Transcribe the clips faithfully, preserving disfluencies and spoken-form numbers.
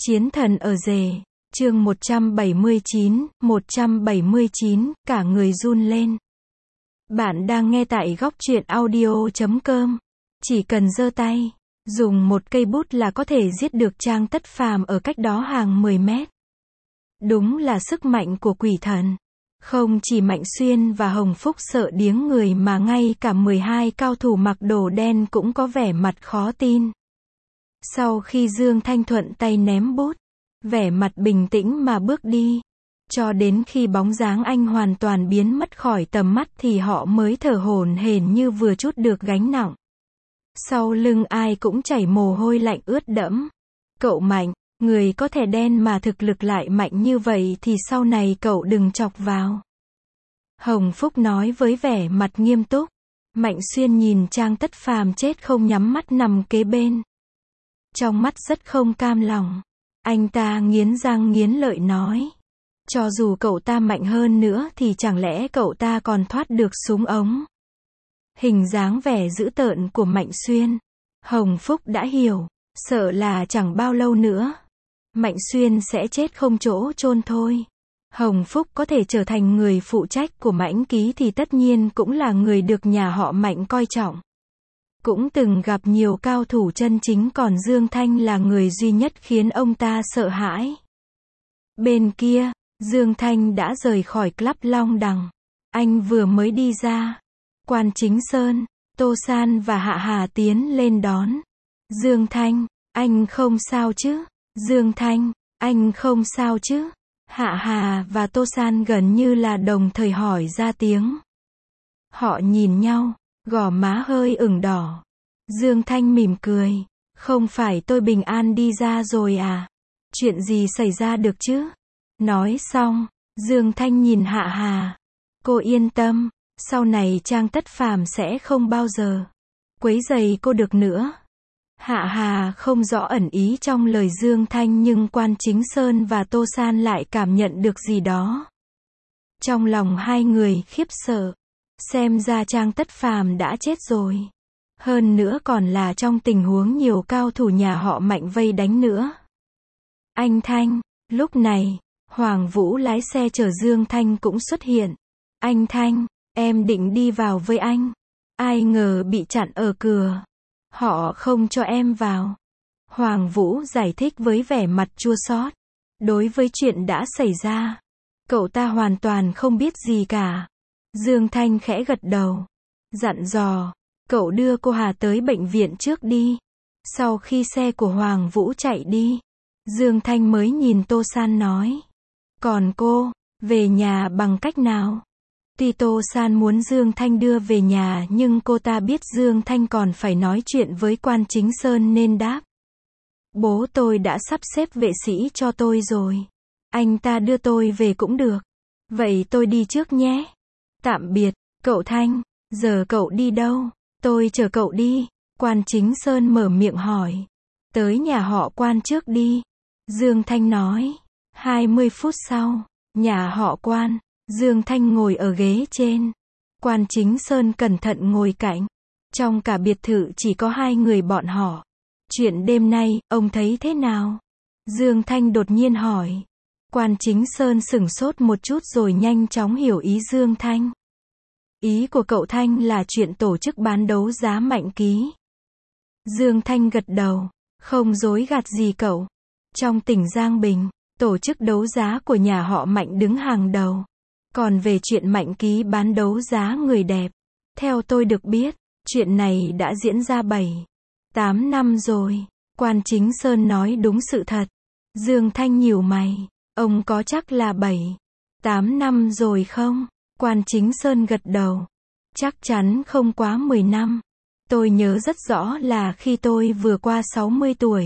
Chiến thần ở rể, chương một trăm bảy mươi chín, một trăm bảy mươi chín, cả người run lên. Bạn đang nghe tại góc truyện audio chấm com. Chỉ cần giơ tay, dùng một cây bút là có thể giết được Trang Tất Phàm ở cách đó hàng mười mét. Đúng là sức mạnh của quỷ thần. Không chỉ Mạnh Xuyên và Hồng Phúc sợ điếng người mà ngay cả mười hai cao thủ mặc đồ đen cũng có vẻ mặt khó tin. Sau khi Dương Thanh thuận tay ném bút, vẻ mặt bình tĩnh mà bước đi, cho đến khi bóng dáng anh hoàn toàn biến mất khỏi tầm mắt thì họ mới thở hổn hển như vừa trút được gánh nặng. Sau lưng ai cũng chảy mồ hôi lạnh ướt đẫm. Cậu Mạnh, người có thẻ đen mà thực lực lại mạnh như vậy thì sau này cậu đừng chọc vào. Hồng Phúc nói với vẻ mặt nghiêm túc. Mạnh Xuyên nhìn Trang Tất Phàm chết không nhắm mắt nằm kế bên. Trong mắt rất không cam lòng. Anh ta nghiến răng nghiến lợi nói. Cho dù cậu ta mạnh hơn nữa thì chẳng lẽ cậu ta còn thoát được súng ống. Hình dáng vẻ dữ tợn của Mạnh Xuyên, Hồng Phúc đã hiểu, sợ là chẳng bao lâu nữa, Mạnh Xuyên sẽ chết không chỗ chôn thôi. Hồng Phúc có thể trở thành người phụ trách của Mãnh Ký thì tất nhiên cũng là người được nhà họ Mạnh coi trọng. Cũng từng gặp nhiều cao thủ chân chính, còn Dương Thanh là người duy nhất khiến ông ta sợ hãi. Bên kia, Dương Thanh đã rời khỏi Club Long Đằng. Anh vừa mới đi ra. Quan Chính Sơn, Tô San và Hạ Hà tiến lên đón. Dương Thanh, anh không sao chứ? Dương Thanh, anh không sao chứ? Hạ Hà và Tô San gần như là đồng thời hỏi ra tiếng. Họ nhìn nhau, gò má hơi ửng đỏ. Dương Thanh mỉm cười. Không phải tôi bình an đi ra rồi à? Chuyện gì xảy ra được chứ? Nói xong, Dương Thanh nhìn Hạ Hà. Cô yên tâm, sau này Trang Tất Phàm sẽ không bao giờ quấy rầy cô được nữa. Hạ Hà không rõ ẩn ý trong lời Dương Thanh, nhưng Quan Chính Sơn và Tô San lại cảm nhận được gì đó. Trong lòng hai người khiếp sợ. Xem ra Trang Tất Phàm đã chết rồi. Hơn nữa còn là trong tình huống nhiều cao thủ nhà họ Mạnh vây đánh nữa. Anh Thanh, lúc này, Hoàng Vũ lái xe chở Dương Thanh cũng xuất hiện. Anh Thanh, em định đi vào với anh. Ai ngờ bị chặn ở cửa. Họ không cho em vào. Hoàng Vũ giải thích với vẻ mặt chua xót. Đối với chuyện đã xảy ra, cậu ta hoàn toàn không biết gì cả. Dương Thanh khẽ gật đầu, dặn dò, cậu đưa cô Hà tới bệnh viện trước đi. Sau khi xe của Hoàng Vũ chạy đi, Dương Thanh mới nhìn Tô San nói. Còn cô, về nhà bằng cách nào? Tuy Tô San muốn Dương Thanh đưa về nhà nhưng cô ta biết Dương Thanh còn phải nói chuyện với Quan Chính Sơn nên đáp. Bố tôi đã sắp xếp vệ sĩ cho tôi rồi. Anh ta đưa tôi về cũng được. Vậy tôi đi trước nhé. Tạm biệt, cậu Thanh. Giờ cậu đi đâu? Tôi chở cậu đi. Quan Chính Sơn mở miệng hỏi. Tới nhà họ Quan trước đi. Dương Thanh nói. hai mươi phút sau, nhà họ Quan. Dương Thanh ngồi ở ghế trên. Quan Chính Sơn cẩn thận ngồi cạnh. Trong cả biệt thự chỉ có hai người bọn họ. Chuyện đêm nay, ông thấy thế nào? Dương Thanh đột nhiên hỏi. Quan Chính Sơn sửng sốt một chút rồi nhanh chóng hiểu ý Dương Thanh. Ý của cậu Thanh là chuyện tổ chức bán đấu giá Mạnh Ký. Dương Thanh gật đầu. Không dối gạt gì cậu. Trong tỉnh Giang Bình, tổ chức đấu giá của nhà họ Mạnh đứng hàng đầu. Còn về chuyện Mạnh Ký bán đấu giá người đẹp, theo tôi được biết, chuyện này đã diễn ra bảy, tám năm rồi. Quan Chính Sơn nói đúng sự thật. Dương Thanh nhíu mày. Ông có chắc là bảy, tám năm rồi không? Quan Chính Sơn gật đầu. Chắc chắn không quá mười năm. Tôi nhớ rất rõ là khi tôi vừa qua sáu mươi tuổi.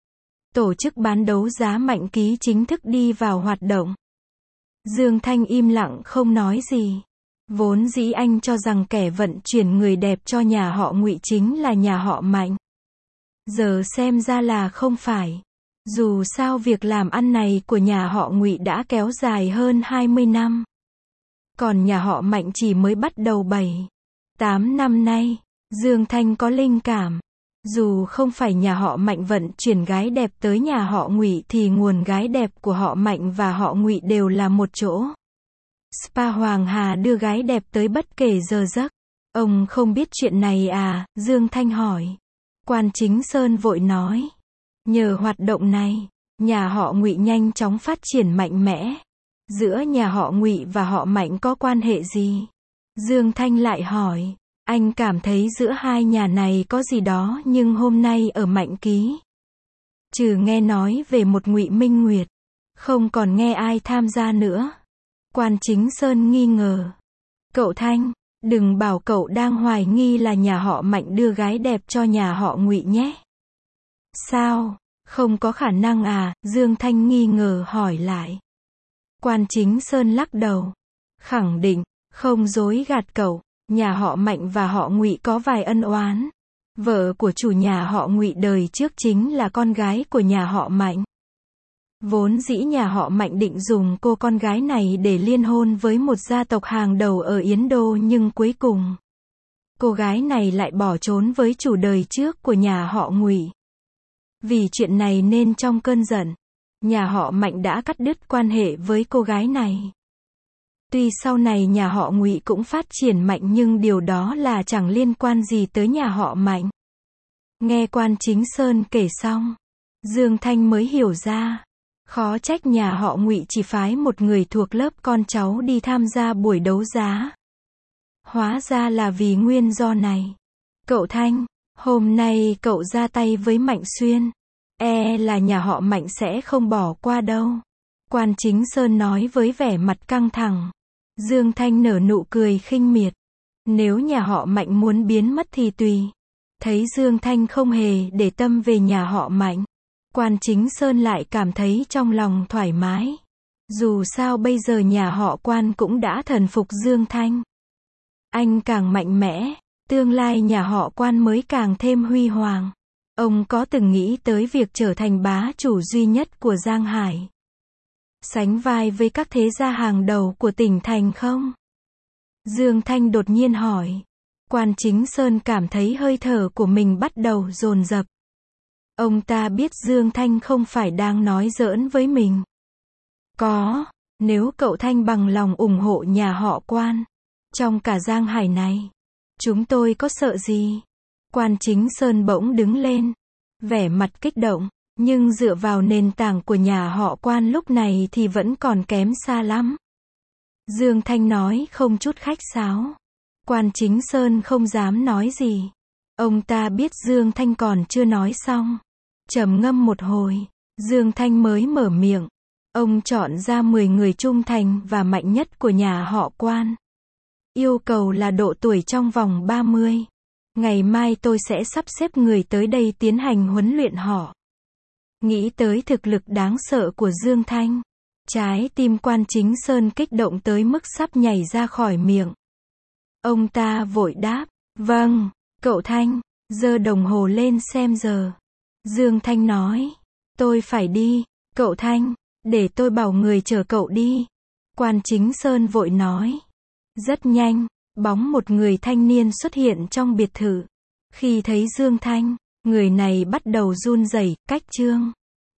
Tổ chức bán đấu giá Mạnh Ký chính thức đi vào hoạt động. Dương Thanh im lặng không nói gì. Vốn dĩ anh cho rằng kẻ vận chuyển người đẹp cho nhà họ Ngụy chính là nhà họ Mạnh. Giờ xem ra là không phải. Dù sao việc làm ăn này của nhà họ Ngụy đã kéo dài hơn hai mươi năm. Còn nhà họ Mạnh chỉ mới bắt đầu bảy, tám năm nay. Dương Thanh có linh cảm. Dù không phải nhà họ Mạnh vận chuyển gái đẹp tới nhà họ Ngụy thì nguồn gái đẹp của họ Mạnh và họ Ngụy đều là một chỗ. Spa Hoàng Hà đưa gái đẹp tới bất kể giờ giấc. Ông không biết chuyện này à? Dương Thanh hỏi. Quan Chính Sơn vội nói. Nhờ hoạt động này, nhà họ Ngụy nhanh chóng phát triển mạnh mẽ. Giữa nhà họ Ngụy và họ Mạnh có quan hệ gì? Dương Thanh lại hỏi. Anh cảm thấy giữa hai nhà này có gì đó nhưng hôm nay ở Mạnh Ký, trừ nghe nói về một Ngụy Minh Nguyệt, không còn nghe ai tham gia nữa. Quan Chính Sơn nghi ngờ. Cậu Thanh, đừng bảo cậu đang hoài nghi là nhà họ Mạnh đưa gái đẹp cho nhà họ Ngụy nhé. Sao? Không có khả năng à? Dương Thanh nghi ngờ hỏi lại. Quan Chính Sơn lắc đầu. Khẳng định, không dối gạt cậu. Nhà họ Mạnh và họ Ngụy có vài ân oán. Vợ của chủ nhà họ Ngụy đời trước chính là con gái của nhà họ Mạnh. Vốn dĩ nhà họ Mạnh định dùng cô con gái này để liên hôn với một gia tộc hàng đầu ở Yến Đô nhưng cuối cùng, cô gái này lại bỏ trốn với chủ đời trước của nhà họ Ngụy. Vì chuyện này nên trong cơn giận, nhà họ Mạnh đã cắt đứt quan hệ với cô gái này. Tuy sau này nhà họ Ngụy cũng phát triển mạnh nhưng điều đó là chẳng liên quan gì tới nhà họ Mạnh. Nghe Quan Chính Sơn kể xong, Dương Thanh mới hiểu ra. Khó trách nhà họ Ngụy chỉ phái một người thuộc lớp con cháu đi tham gia buổi đấu giá. Hóa ra là vì nguyên do này. Cậu Thanh, hôm nay cậu ra tay với Mạnh Xuyên, e là nhà họ Mạnh sẽ không bỏ qua đâu. Quan Chính Sơn nói với vẻ mặt căng thẳng. Dương Thanh nở nụ cười khinh miệt. Nếu nhà họ Mạnh muốn biến mất thì tùy. Thấy Dương Thanh không hề để tâm về nhà họ Mạnh, Quan Chính Sơn lại cảm thấy trong lòng thoải mái. Dù sao bây giờ nhà họ Quan cũng đã thần phục Dương Thanh. Anh càng mạnh mẽ, tương lai nhà họ Quan mới càng thêm huy hoàng. Ông có từng nghĩ tới việc trở thành bá chủ duy nhất của Giang Hải, sánh vai với các thế gia hàng đầu của tỉnh thành không? Dương Thanh đột nhiên hỏi. Quan Chính Sơn cảm thấy hơi thở của mình bắt đầu dồn dập. Ông ta biết Dương Thanh không phải đang nói giỡn với mình. Có, nếu cậu Thanh bằng lòng ủng hộ nhà họ Quan, trong cả Giang Hải này, chúng tôi có sợ gì? Quan Chính Sơn bỗng đứng lên, vẻ mặt kích động, nhưng dựa vào nền tảng của nhà họ Quan lúc này thì vẫn còn kém xa lắm. Dương Thanh nói không chút khách sáo. Quan Chính Sơn không dám nói gì. Ông ta biết Dương Thanh còn chưa nói xong. Trầm ngâm một hồi, Dương Thanh mới mở miệng. Ông chọn ra mười người trung thành và mạnh nhất của nhà họ Quan. Yêu cầu là độ tuổi trong vòng ba mươi. Ngày mai tôi sẽ sắp xếp người tới đây tiến hành huấn luyện họ. Nghĩ tới thực lực đáng sợ của Dương Thanh, trái tim Quan Chính Sơn kích động tới mức sắp nhảy ra khỏi miệng. Ông ta vội đáp, vâng, cậu Thanh, giơ đồng hồ lên xem giờ. Dương Thanh nói, tôi phải đi, cậu Thanh, để tôi bảo người chở cậu đi. Quan Chính Sơn vội nói. Rất nhanh, bóng một người thanh niên xuất hiện trong biệt thự. Khi thấy Dương Thanh, người này bắt đầu run rẩy, cách chương.